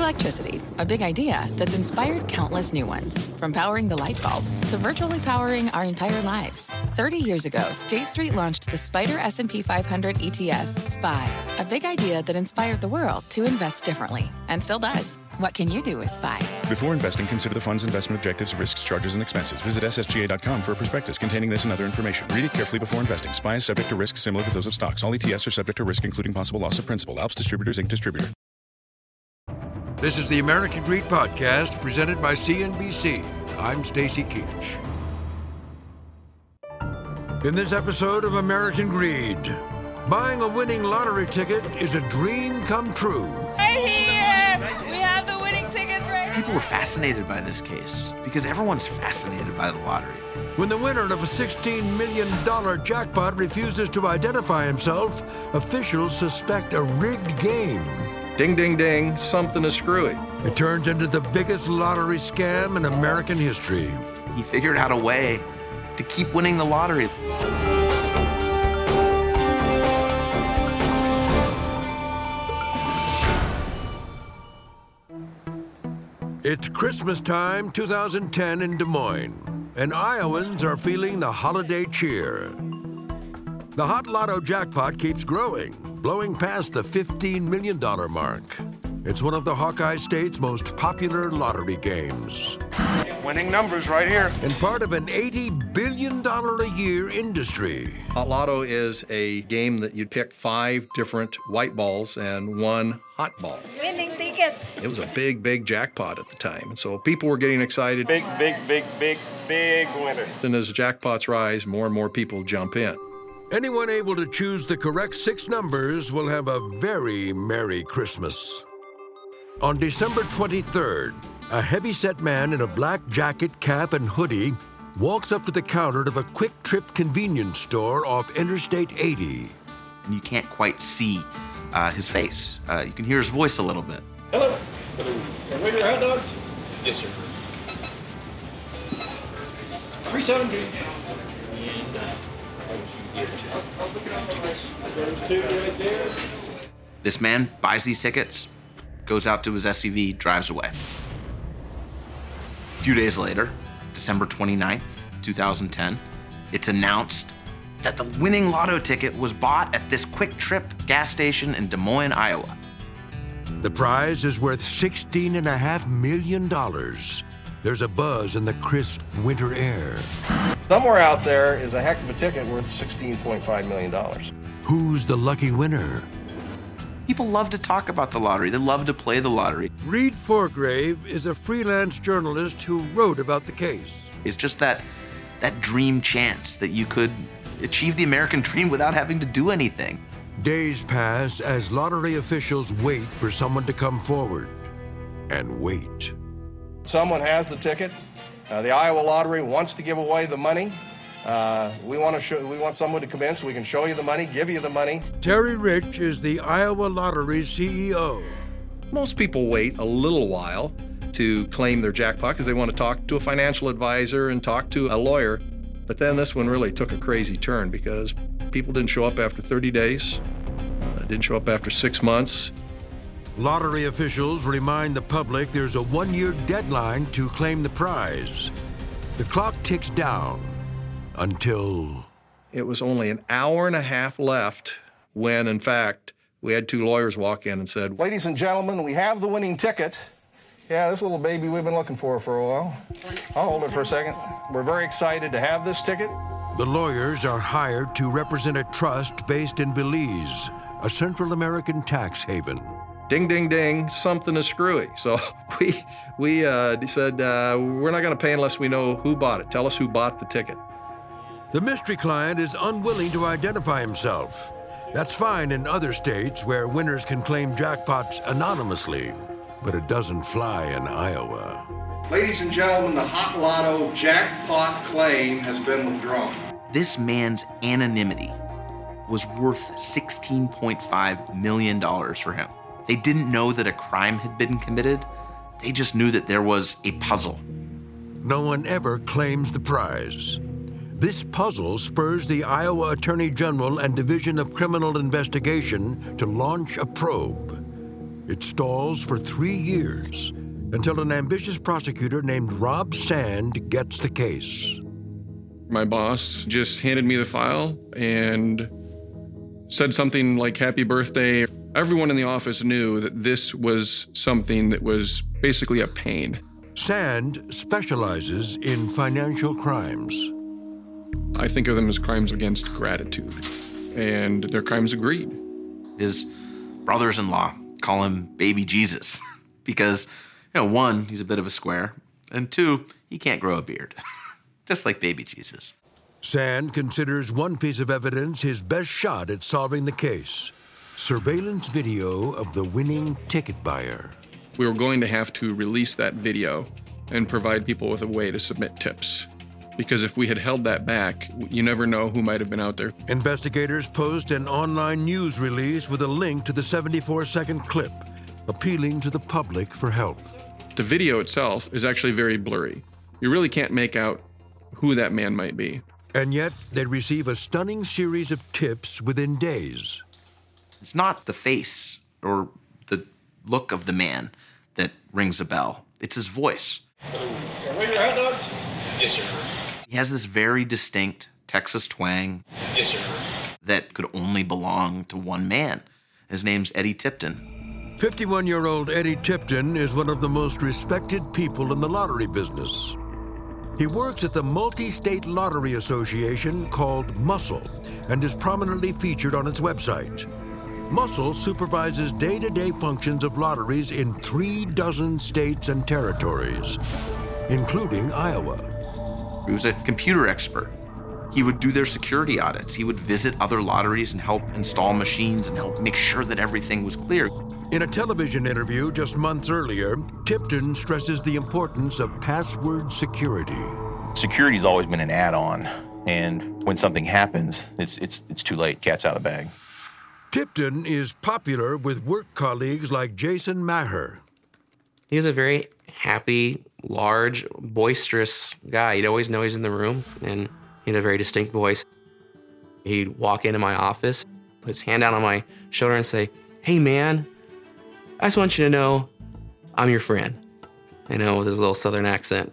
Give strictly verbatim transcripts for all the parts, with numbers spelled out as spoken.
Electricity, a big idea that's inspired countless new ones. From powering the light bulb to virtually powering our entire lives. thirty years ago, State Street launched the Spider S and P five hundred E T F, S P Y. A big idea that inspired the world to invest differently. And still does. What can you do with S P Y? Before investing, consider the fund's investment objectives, risks, charges, and expenses. Visit S S G A dot com for a prospectus containing this and other information. Read it carefully before investing. S P Y is subject to risks similar to those of stocks. All E T Fs are subject to risk, including possible loss of principal. Alps Distributors, Incorporated Distributor. This is the American Greed Podcast, presented by C N B C. I'm Stacy Keach. In this episode of American Greed, buying a winning lottery ticket is a dream come true. Right here! We have the winning tickets right here! People were fascinated by this case because everyone's fascinated by the lottery. When the winner of a sixteen million dollars jackpot refuses to identify himself, officials suspect a rigged game. Ding, ding, ding, something is screwy. It turns into the biggest lottery scam in American history. He figured out a way to keep winning the lottery. It's Christmas time, two thousand ten in Des Moines, and Iowans are feeling the holiday cheer. The Hot Lotto jackpot keeps growing, blowing past the fifteen million dollars mark. It's one of the Hawkeye State's most popular lottery games. Winning numbers right here. And part of an eighty billion dollars a year industry. Hot Lotto is a game that you'd pick five different white balls and one hot ball. Winning tickets. It was a big, big jackpot at the time, and so people were getting excited. Big, big, big, big, big winner. And as jackpots rise, more and more people jump in. Anyone able to choose the correct six numbers will have a very Merry Christmas. On December twenty-third, a heavy-set man in a black jacket, cap, and hoodie walks up to the counter of a Quick Trip convenience store off Interstate eighty. And you can't quite see uh, his face. Uh, you can hear his voice a little bit. Hello. Hello. Can we your hot dogs? Yes, sir. three seventy. This man buys these tickets, goes out to his S U V, drives away. A few days later, December twenty-ninth, two thousand ten, it's announced that the winning lotto ticket was bought at this Quick Trip gas station in Des Moines, Iowa. The prize is worth sixteen point five million dollars. There's a buzz in the crisp winter air. Somewhere out there is a heck of a ticket worth sixteen point five million dollars. Who's the lucky winner? People love to talk about the lottery. They love to play the lottery. Reed Forgrave is a freelance journalist who wrote about the case. It's just that that dream chance that you could achieve the American dream without having to do anything. Days pass as lottery officials wait for someone to come forward. And wait. Someone has the ticket. Uh, the Iowa Lottery wants to give away the money. Uh, we want to show, we want someone to come in so we can show you the money, give you the money. Terry Rich is the Iowa Lottery's C E O. Most people wait a little while to claim their jackpot because they want to talk to a financial advisor and talk to a lawyer. But then this one really took a crazy turn because people didn't show up after thirty days, uh, didn't show up after six months. Lottery officials remind the public there's a one-year deadline to claim the prize. The clock ticks down until... It was only an hour and a half left when, in fact, we had two lawyers walk in and said, Ladies and gentlemen, we have the winning ticket. Yeah, this little baby we've been looking for for a while. I'll hold it for a second. We're very excited to have this ticket. The lawyers are hired to represent a trust based in Belize, a Central American tax haven. Ding, ding, ding, something is screwy. So we we uh, said, uh, we're not going to pay unless we know who bought it. Tell us who bought the ticket. The mystery client is unwilling to identify himself. That's fine in other states where winners can claim jackpots anonymously, but it doesn't fly in Iowa. Ladies and gentlemen, the Hot Lotto jackpot claim has been withdrawn. This man's anonymity was worth sixteen point five million dollars for him. They didn't know that a crime had been committed. They just knew that there was a puzzle. No one ever claims the prize. This puzzle spurs the Iowa Attorney General and Division of Criminal Investigation to launch a probe. It stalls for three years until an ambitious prosecutor named Rob Sand gets the case. My boss just handed me the file and said something like, "Happy birthday." Everyone in the office knew that this was something that was basically a pain. Sand specializes in financial crimes. I think of them as crimes against gratitude, and they're crimes of greed. His brothers-in-law call him Baby Jesus because, you know, one, he's a bit of a square, and two, he can't grow a beard, just like Baby Jesus. Sand considers one piece of evidence his best shot at solving the case: surveillance video of the winning ticket buyer. We were going to have to release that video and provide people with a way to submit tips. Because if we had held that back, you never know who might have been out there. Investigators post an online news release with a link to the seventy-four second clip, appealing to the public for help. The video itself is actually very blurry. You really can't make out who that man might be. And yet, they receive a stunning series of tips within days. It's not the face or the look of the man that rings a bell. It's his voice. Can we your hot dogs? Yes, sir. He has this very distinct Texas twang. Yes, sir. That could only belong to one man. His name's Eddie Tipton. fifty-one-year-old Eddie Tipton is one of the most respected people in the lottery business. He works at the Multi-State Lottery Association called Muscle and is prominently featured on its website. Muscle supervises day-to-day functions of lotteries in three dozen states and territories, including Iowa. He was a computer expert. He would do their security audits. He would visit other lotteries and help install machines and help make sure that everything was clear. In a television interview just months earlier, Tipton stresses the importance of password security. Security's always been an add-on, and when something happens, it's it's it's too late. Cat's out of the bag. Tipton is popular with work colleagues like Jason Maher. He was a very happy, large, boisterous guy. You'd always know he's in the room, and he had a very distinct voice. He'd walk into my office, put his hand out on my shoulder and say, "Hey, man, I just want you to know I'm your friend." You know, with his little southern accent.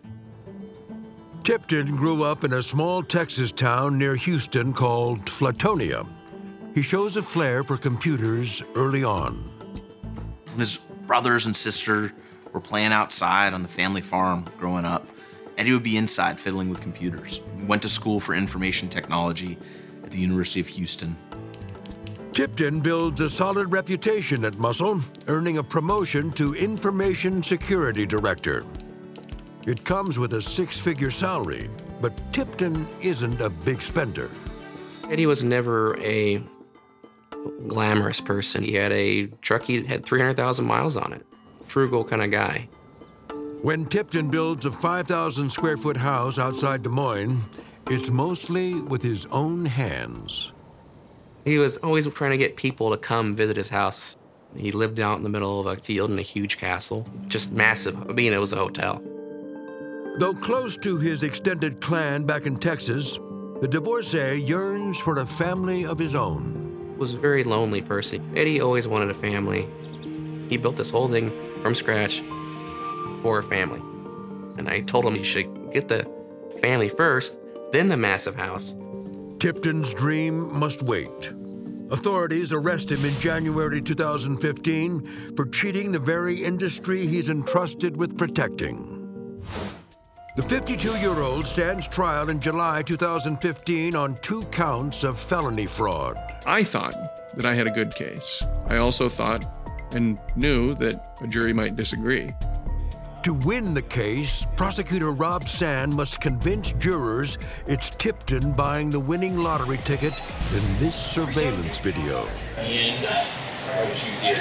Tipton grew up in a small Texas town near Houston called Flatonia. He shows a flair for computers early on. When his brothers and sister were playing outside on the family farm growing up, Eddie would be inside fiddling with computers. He went to school for information technology at the University of Houston. Tipton builds a solid reputation at Muscle, earning a promotion to Information Security Director. It comes with a six-figure salary, but Tipton isn't a big spender. Eddie was never a glamorous person. He had a truck, he had three hundred thousand miles on it. Frugal kind of guy. When Tipton builds a five thousand square foot house outside Des Moines, it's mostly with his own hands. He was always trying to get people to come visit his house. He lived out in the middle of a field in a huge castle, just massive. I mean, it was a hotel. Though close to his extended clan back in Texas, the divorcee yearns for a family of his own. He was a very lonely person. Eddie always wanted a family. He built this whole thing from scratch for a family. And I told him he should get the family first, then the massive house. Tipton's dream must wait. Authorities arrest him in January two thousand fifteen for cheating the very industry he's entrusted with protecting. The fifty-two-year-old stands trial in July two thousand fifteen on two counts of felony fraud. I thought that I had a good case. I also thought and knew that a jury might disagree. To win the case, prosecutor Rob Sand must convince jurors it's Tipton buying the winning lottery ticket in this surveillance video. And what you did.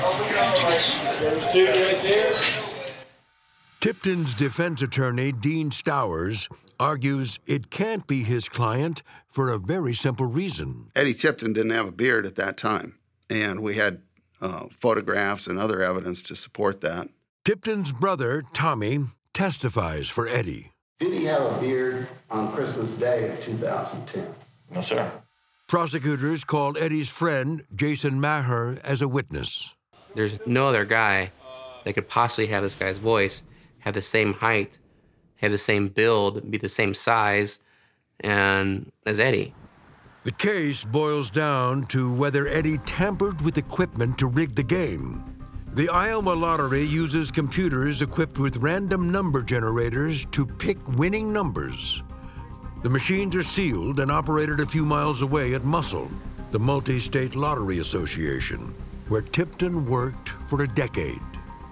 There's two right there. Tipton's defense attorney, Dean Stowers, argues it can't be his client for a very simple reason. Eddie Tipton didn't have a beard at that time, and we had uh, photographs and other evidence to support that. Tipton's brother, Tommy, testifies for Eddie. Did he have a beard on Christmas Day of two thousand ten? No, sir. Prosecutors called Eddie's friend, Jason Maher, as a witness. There's no other guy that could possibly have this guy's voice, have the same height, have the same build, be the same size, and as Eddie. The case boils down to whether Eddie tampered with equipment to rig the game. The Iowa Lottery uses computers equipped with random number generators to pick winning numbers. The machines are sealed and operated a few miles away at Muscle, the Multi-State Lottery Association, where Tipton worked for a decade.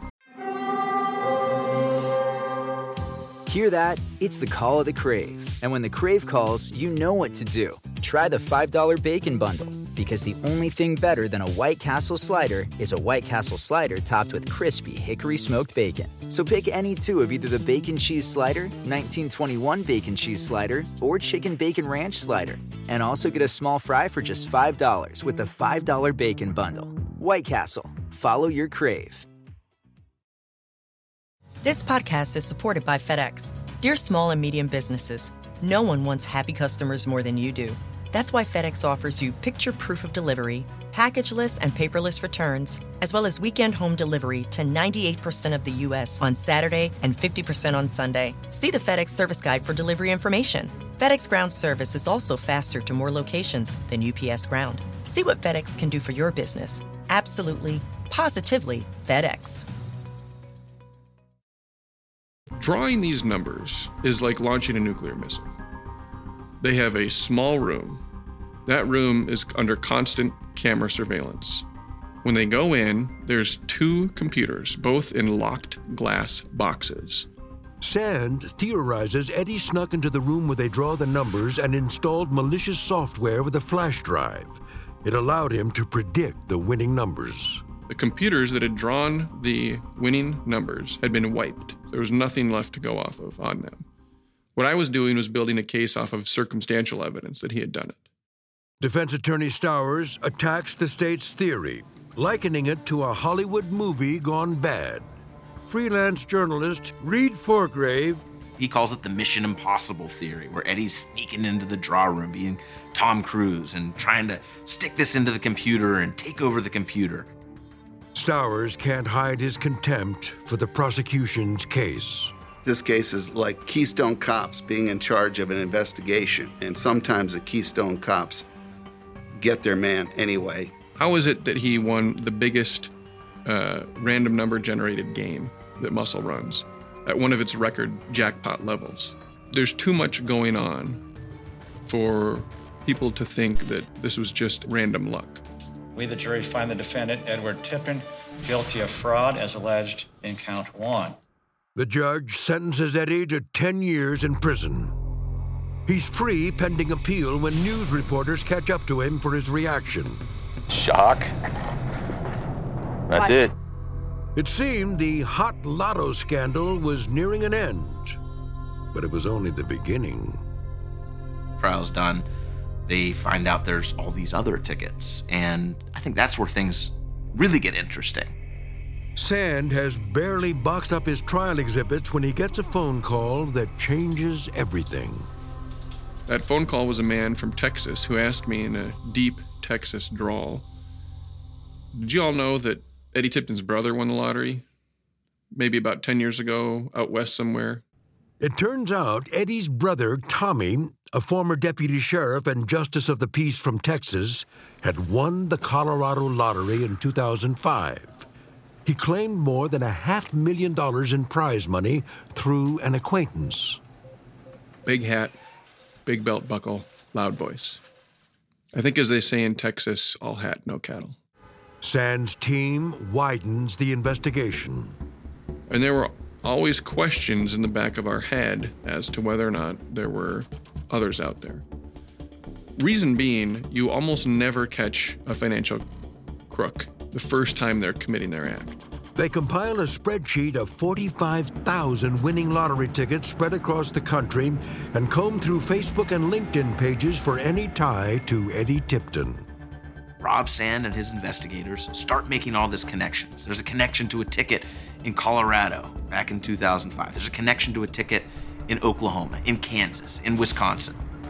Hear that? It's the call of the Crave. And when the Crave calls, you know what to do. Try the five dollar Bacon Bundle, because the only thing better than a White Castle slider is a White Castle slider topped with crispy hickory smoked bacon. So pick any two of either the Bacon Cheese Slider, nineteen twenty-one Bacon Cheese Slider, or Chicken Bacon Ranch Slider. And also get a small fry for just five dollars with the five dollar Bacon Bundle. White Castle. Follow your Crave. This podcast is supported by FedEx. Dear small and medium businesses, no one wants happy customers more than you do. That's why FedEx offers you picture proof of delivery, packageless and paperless returns, as well as weekend home delivery to ninety-eight percent of the U S on Saturday and fifty percent on Sunday. See the FedEx service guide for delivery information. FedEx Ground service is also faster to more locations than U P S Ground. See what FedEx can do for your business. Absolutely, positively FedEx. Drawing these numbers is like launching a nuclear missile. They have a small room. That room is under constant camera surveillance. When they go in, there's two computers, both in locked glass boxes. Sand theorizes Eddie snuck into the room where they draw the numbers and installed malicious software with a flash drive. It allowed him to predict the winning numbers. The computers that had drawn the winning numbers had been wiped. There was nothing left to go off of on them. What I was doing was building a case off of circumstantial evidence that he had done it. Defense attorney Stowers attacks the state's theory, likening it to a Hollywood movie gone bad. Freelance journalist Reed Forgrave. He calls it the Mission Impossible theory, where Eddie's sneaking into the draw room, being Tom Cruise, and trying to stick this into the computer and take over the computer. Stowers can't hide his contempt for the prosecution's case. This case is like Keystone Cops being in charge of an investigation, and sometimes the Keystone Cops get their man anyway. How is it that he won the biggest uh, random number generated game that Muscle runs at one of its record jackpot levels? There's too much going on for people to think that this was just random luck. We, the jury, find the defendant, Edward Tipton, guilty of fraud as alleged in count one. The judge sentences Eddie to ten years in prison. He's free pending appeal when news reporters catch up to him for his reaction. Shock. That's What? it. It seemed the hot lotto scandal was nearing an end, but it was only the beginning. Trial's done. They find out there's all these other tickets, and I think that's where things really get interesting. Sand has barely boxed up his trial exhibits when he gets a phone call that changes everything. That phone call was a man from Texas who asked me in a deep Texas drawl, "Did you all know that Eddie Tipton's brother won the lottery? Maybe about ten years ago, out west somewhere?" It turns out Eddie's brother, Tommy, a former deputy sheriff and justice of the peace from Texas, had won the Colorado lottery in two thousand five. He claimed more than a half million dollars in prize money through an acquaintance. Big hat, big belt buckle, loud voice. I think as they say in Texas, all hat, no cattle. Sand's team widens the investigation. And there were always questions in the back of our head as to whether or not there were others out there. Reason being, you almost never catch a financial crook the first time they're committing their act. They compile a spreadsheet of forty-five thousand winning lottery tickets spread across the country and comb through Facebook and LinkedIn pages for any tie to Eddie Tipton. Rob Sand and his investigators start making all these connections. There's a connection to a ticket in Colorado back in two thousand five. There's a connection to a ticket in Oklahoma, in Kansas, in Wisconsin.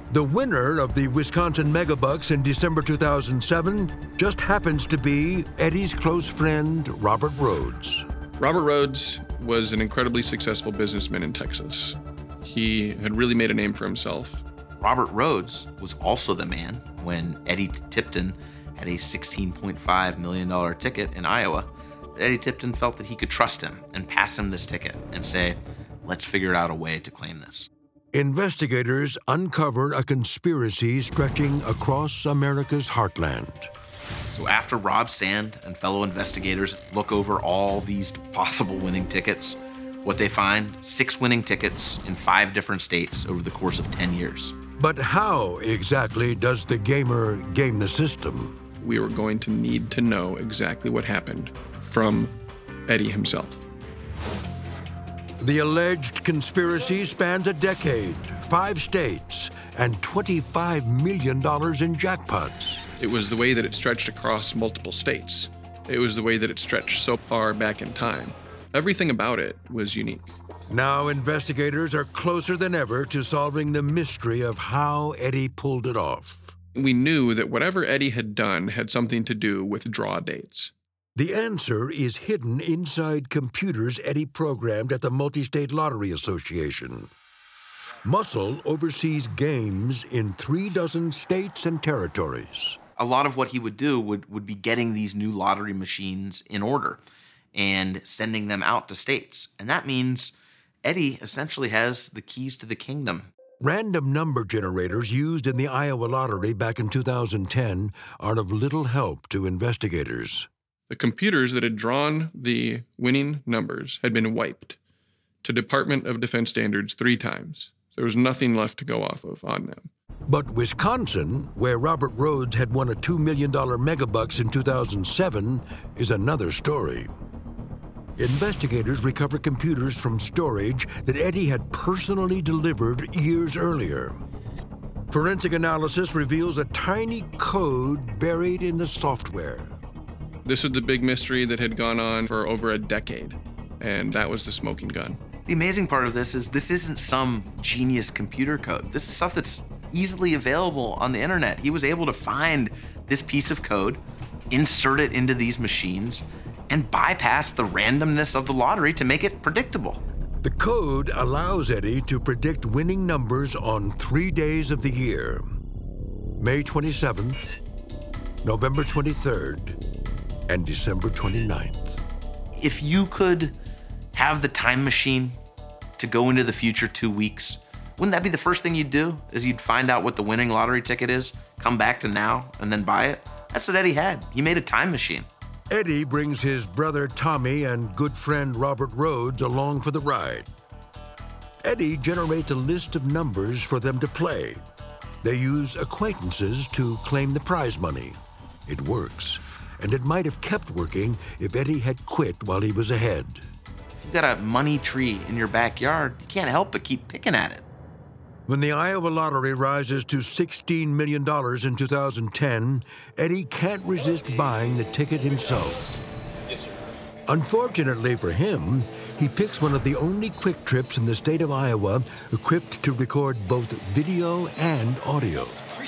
The winner of the Wisconsin Megabucks in December two thousand seven just happens to be Eddie's close friend, Robert Rhodes. Robert Rhodes was an incredibly successful businessman in Texas. He had really made a name for himself. Robert Rhodes was also the man when Eddie Tipton had a sixteen point five million dollars ticket in Iowa. Eddie Tipton felt that he could trust him and pass him this ticket and say, let's figure out a way to claim this. Investigators uncover a conspiracy stretching across America's heartland. So after Rob Sand and fellow investigators look over all these possible winning tickets, what they find, six winning tickets in five different states over the course of ten years. But how exactly does the gamer game the system? We were going to need to know exactly what happened from Eddie himself. The alleged conspiracy spans a decade, five states, and twenty-five million dollars in jackpots. It was the way that it stretched across multiple states. It was the way that it stretched so far back in time. Everything about it was unique. Now investigators are closer than ever to solving the mystery of how Eddie pulled it off. We knew that whatever Eddie had done had something to do with draw dates. The answer is hidden inside computers Eddie programmed at the Multi-State Lottery Association. Muscle oversees games in three dozen states and territories. A lot of what he would do would, would be getting these new lottery machines in order and sending them out to states. And that means Eddie essentially has the keys to the kingdom. Random number generators used in the Iowa lottery back in two thousand ten are of little help to investigators. The computers that had drawn the winning numbers had been wiped to Department of Defense standards three times. There was nothing left to go off of on them. But Wisconsin, where Robert Rhodes had won a two million dollars Megabucks in two thousand seven, is another story. Investigators recover computers from storage that Eddie had personally delivered years earlier. Forensic analysis reveals a tiny code buried in the software. This was the big mystery that had gone on for over a decade, and that was the smoking gun. The amazing part of this is this isn't some genius computer code. This is stuff that's easily available on the internet. He was able to find this piece of code, insert it into these machines, and bypass the randomness of the lottery to make it predictable. The code allows Eddie to predict winning numbers on three days of the year: May twenty-seventh, November twenty-third, and December twenty-ninth. If you could have the time machine to go into the future two weeks, wouldn't that be the first thing you'd do? Is you'd find out what the winning lottery ticket is, come back to now, and then buy it? That's what Eddie had. He made a time machine. Eddie brings his brother Tommy and good friend Robert Rhodes along for the ride. Eddie generates a list of numbers for them to play. They use acquaintances to claim the prize money. It works, and it might have kept working if Eddie had quit while he was ahead. If you've got a money tree in your backyard, you can't help but keep picking at it. When the Iowa lottery rises to sixteen million dollars in two thousand ten, Eddie can't resist buying the ticket himself. Unfortunately for him, he picks one of the only Quick Trips in the state of Iowa equipped to record both video and audio.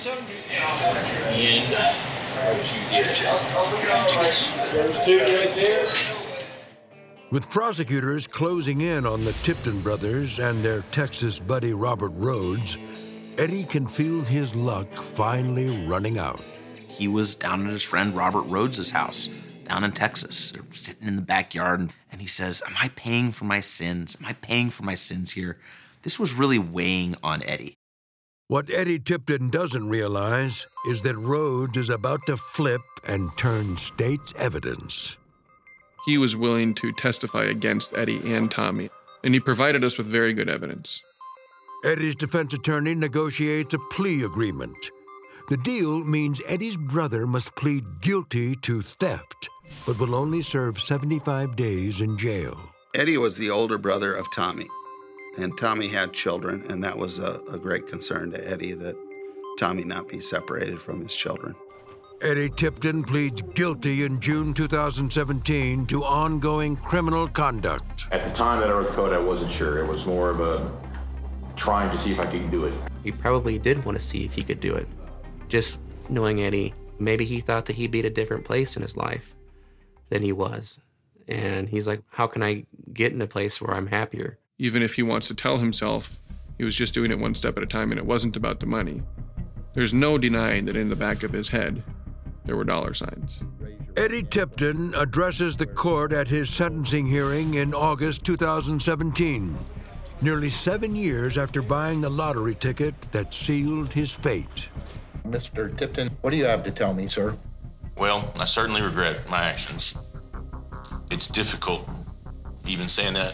With prosecutors closing in on the Tipton brothers and their Texas buddy Robert Rhodes, Eddie can feel his luck finally running out. He was down at his friend Robert Rhodes' house down in Texas. They're sitting in the backyard, and he says, am I paying for my sins? Am I paying for my sins here? This was really weighing on Eddie. What Eddie Tipton doesn't realize is that Rhodes is about to flip and turn state's evidence. He was willing to testify against Eddie and Tommy, and he provided us with very good evidence. Eddie's defense attorney negotiates a plea agreement. The deal means Eddie's brother must plead guilty to theft, but will only serve seventy-five days in jail. Eddie was the older brother of Tommy, and Tommy had children, and that was a, a great concern to Eddie that Tommy not be separated from his children. Eddie Tipton pleads guilty in June two thousand seventeen to ongoing criminal conduct. At the time that I wrote the code, I wasn't sure. It was more of a trying to see if I could do it. He probably did want to see if he could do it. Just knowing Eddie, maybe he thought that he'd be at a different place in his life than he was. And he's like, how can I get in a place where I'm happier? Even if he wants to tell himself he was just doing it one step at a time and it wasn't about the money, there's no denying that in the back of his head, there were dollar signs. Eddie Tipton addresses the court at his sentencing hearing in August two thousand seventeen, nearly seven years after buying the lottery ticket that sealed his fate. Mister Tipton, what do you have to tell me, sir? Well, I certainly regret my actions. It's difficult even saying that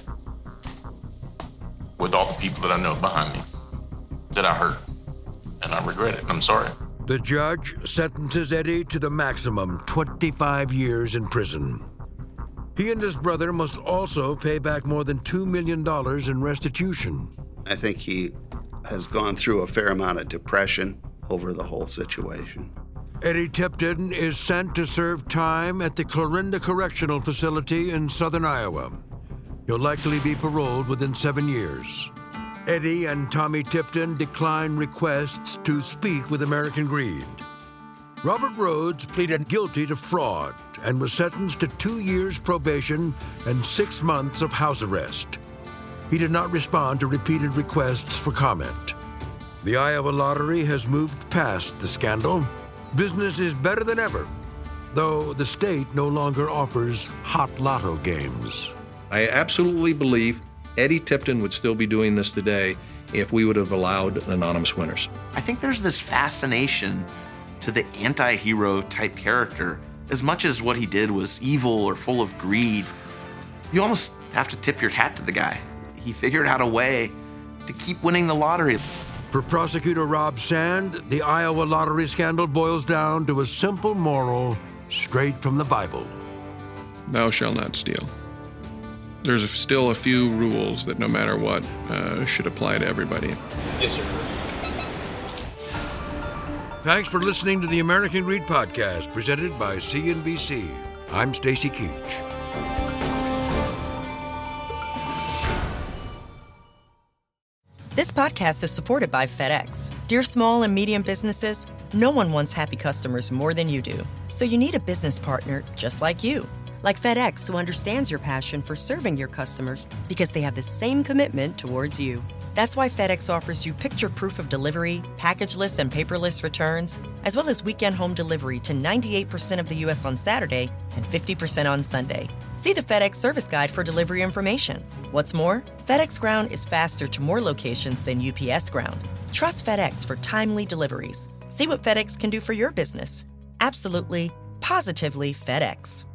with all the people that I know behind me that I hurt, and I regret it. I'm sorry. The judge sentences Eddie to the maximum, twenty-five years in prison. He and his brother must also pay back more than two million dollars in restitution. I think he has gone through a fair amount of depression over the whole situation. Eddie Tipton is sent to serve time at the Clarinda Correctional Facility in southern Iowa. He'll likely be paroled within seven years. Eddie and Tommy Tipton decline requests to speak with American Greed. Robert Rhodes pleaded guilty to fraud and was sentenced to two years probation and six months of house arrest. He did not respond to repeated requests for comment. The Iowa Lottery has moved past the scandal. Business is better than ever, though the state no longer offers hot lotto games. I absolutely believe Eddie Tipton would still be doing this today if we would have allowed anonymous winners. I think there's this fascination to the anti-hero type character. As much as what he did was evil or full of greed, you almost have to tip your hat to the guy. He figured out a way to keep winning the lottery. For prosecutor Rob Sand, the Iowa lottery scandal boils down to a simple moral straight from the Bible. Thou shalt not steal. There's a, still a few rules that no matter what uh, should apply to everybody. Yes, sir. Thanks for listening to the American Greed Podcast, presented by C N B C. I'm Stacy Keach. This podcast is supported by FedEx. Dear small and medium businesses, no one wants happy customers more than you do. So you need a business partner just like you. Like FedEx, who understands your passion for serving your customers because they have the same commitment towards you. That's why FedEx offers you picture proof of delivery, packageless and paperless returns, as well as weekend home delivery to ninety-eight percent of the U S on Saturday and fifty percent on Sunday. See the FedEx service guide for delivery information. What's more, FedEx Ground is faster to more locations than U P S Ground. Trust FedEx for timely deliveries. See what FedEx can do for your business. Absolutely, positively FedEx.